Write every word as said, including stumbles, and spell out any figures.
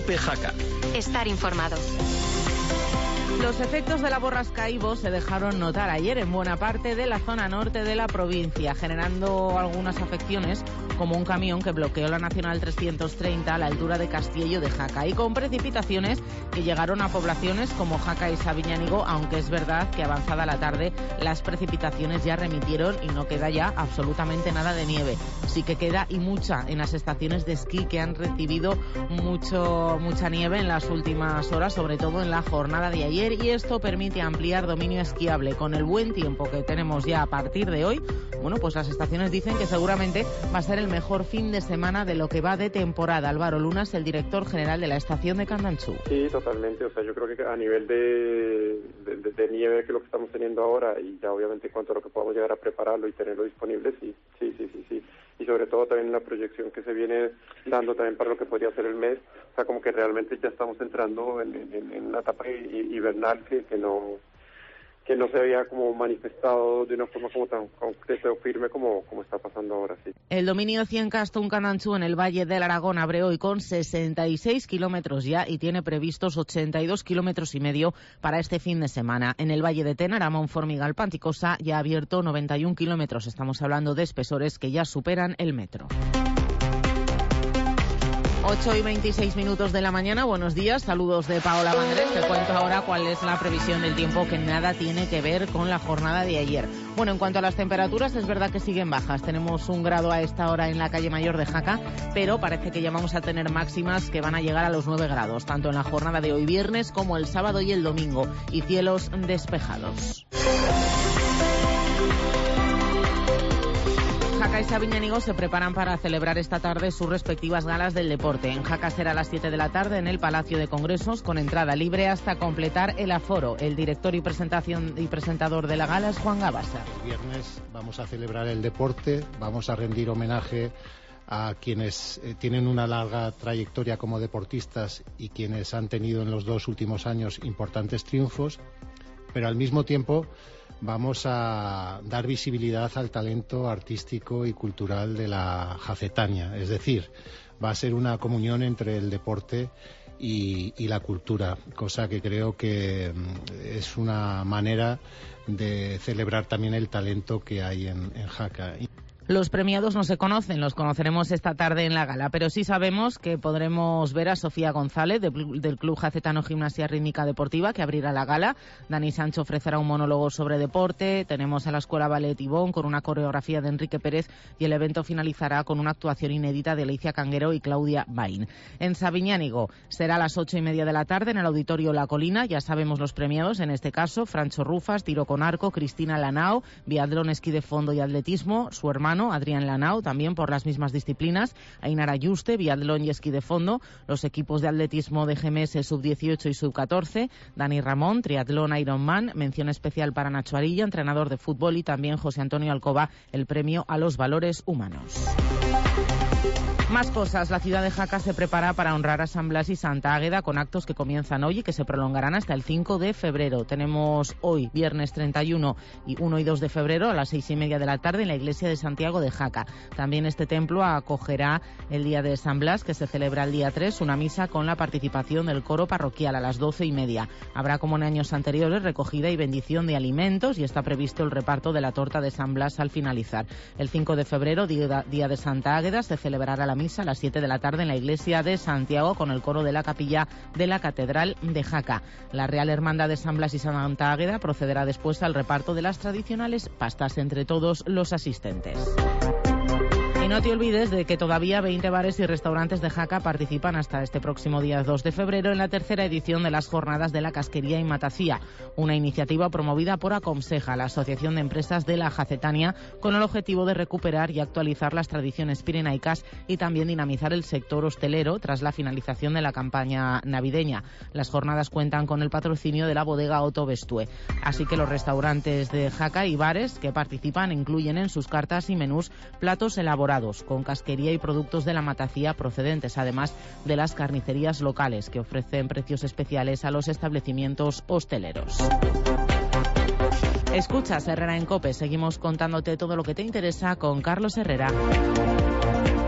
Cope Jaca. Estar informado. Los efectos de la borrasca Ivo se dejaron notar ayer en buena parte de la zona norte de la provincia, generando algunas afecciones, como un camión que bloqueó la Nacional trescientos treinta a la altura de Castiello de Jaca, y con precipitaciones que llegaron a poblaciones como Jaca y Sabiñánigo, aunque es verdad que avanzada la tarde las precipitaciones ya remitieron y no queda ya absolutamente nada de nieve. Sí que queda, y mucha, en las estaciones de esquí, que han recibido mucho, mucha nieve en las últimas horas, sobre todo en la jornada de ayer, y esto permite ampliar dominio esquiable. Con el buen tiempo que tenemos ya a partir de hoy, bueno, pues las estaciones dicen que seguramente va a ser el mejor fin de semana de lo que va de temporada. Álvaro Lunas, el director general de la estación de Candanchú. Sí, totalmente. O sea, yo creo que a nivel de, de, de, de nieve, que es lo que estamos teniendo ahora, y ya obviamente en cuanto a lo que podamos llegar a prepararlo y tenerlo disponible, sí, sí, sí, sí, sí. Y sobre todo también la proyección que se viene dando también para lo que podría ser el mes. O sea, como que realmente ya estamos entrando en, en, en una etapa hibernal que, que no que no se había como manifestado de una forma como tan concreta o firme como, como está pasando ahora, sí. El dominio cien Castún Candanchú en el Valle del Aragón abre hoy con sesenta y seis kilómetros ya y tiene previstos ochenta y dos kilómetros y medio para este fin de semana. En el Valle de Ténara, Monformigal, Panticosa ya ha abierto noventa y un kilómetros. Estamos hablando de espesores que ya superan el metro. ocho y veintiséis minutos de la mañana, buenos días, saludos de Paola Vandrés. Te cuento ahora cuál es la previsión del tiempo, que nada tiene que ver con la jornada de ayer. Bueno, en cuanto a las temperaturas, es verdad que siguen bajas. Tenemos un grado a esta hora en la calle Mayor de Jaca, pero parece que ya vamos a tener máximas que van a llegar a los nueve grados, tanto en la jornada de hoy viernes como el sábado y el domingo, y cielos despejados. Jaca y Sabiñánigo se preparan para celebrar esta tarde sus respectivas galas del deporte. En Jaca será a las siete de la tarde en el Palacio de Congresos, con entrada libre hasta completar el aforo. El director y presentación y presentador de la gala es Juan Gabasa. El viernes vamos a celebrar el deporte, vamos a rendir homenaje a quienes eh, tienen una larga trayectoria como deportistas y quienes han tenido en los dos últimos años importantes triunfos, pero al mismo tiempo vamos a dar visibilidad al talento artístico y cultural de la Jacetania. Es decir, va a ser una comunión entre el deporte y, y la cultura, cosa que creo que es una manera de celebrar también el talento que hay en, en Jaca. Los premiados no se conocen, los conoceremos esta tarde en la gala, pero sí sabemos que podremos ver a Sofía González de, del Club Jacetano Gimnasia Rítmica Deportiva, que abrirá la gala. Dani Sancho ofrecerá un monólogo sobre deporte. Tenemos a la Escuela Ballet Ibón con una coreografía de Enrique Pérez, y el evento finalizará con una actuación inédita de Alicia Canguero y Claudia Bain. En Sabiñánigo será a las ocho y media de la tarde en el Auditorio La Colina. Ya sabemos los premiados, en este caso Francho Rufas, tiro con arco, Cristina Lanao, biatlón, esquí de fondo y atletismo, su hermano Adrián Lanao, también por las mismas disciplinas, Ainara Yuste, biatlón y esquí de fondo, los equipos de atletismo de G M S sub dieciocho y sub catorce, Dani Ramón, triatlón Ironman, mención especial para Nacho Arilla, entrenador de fútbol, y también José Antonio Alcoba, el premio a los valores humanos. Más cosas. La ciudad de Jaca se prepara para honrar a San Blas y Santa Águeda con actos que comienzan hoy y que se prolongarán hasta el cinco de febrero. Tenemos hoy, viernes treinta y uno y uno y dos de febrero, a las seis y media de la tarde en la iglesia de Santiago de Jaca. También este templo acogerá el día de San Blas, que se celebra el día tres, una misa con la participación del coro parroquial a las doce y media. Habrá, como en años anteriores, recogida y bendición de alimentos, y está previsto el reparto de la torta de San Blas al finalizar. El cinco de febrero, día, día de Santa Águeda, se celebrará la misa a las siete de la tarde en la iglesia de Santiago con el coro de la capilla de la Catedral de Jaca. La Real Hermandad de San Blas y Santa Águeda procederá después al reparto de las tradicionales pastas entre todos los asistentes. Y no te olvides de que todavía veinte bares y restaurantes de Jaca participan hasta este próximo día dos de febrero en la tercera edición de las Jornadas de la Casquería y Matacía, una iniciativa promovida por Acomseja, la Asociación de Empresas de la Jacetania, con el objetivo de recuperar y actualizar las tradiciones pirenaicas y también dinamizar el sector hostelero tras la finalización de la campaña navideña. Las jornadas cuentan con el patrocinio de la bodega Otto Bestue, así que los restaurantes de Jaca y bares que participan incluyen en sus cartas y menús platos elaborados con casquería y productos de la matacía procedentes además de las carnicerías locales, que ofrecen precios especiales a los establecimientos hosteleros. Escuchas Herrera en COPE, seguimos contándote todo lo que te interesa con Carlos Herrera.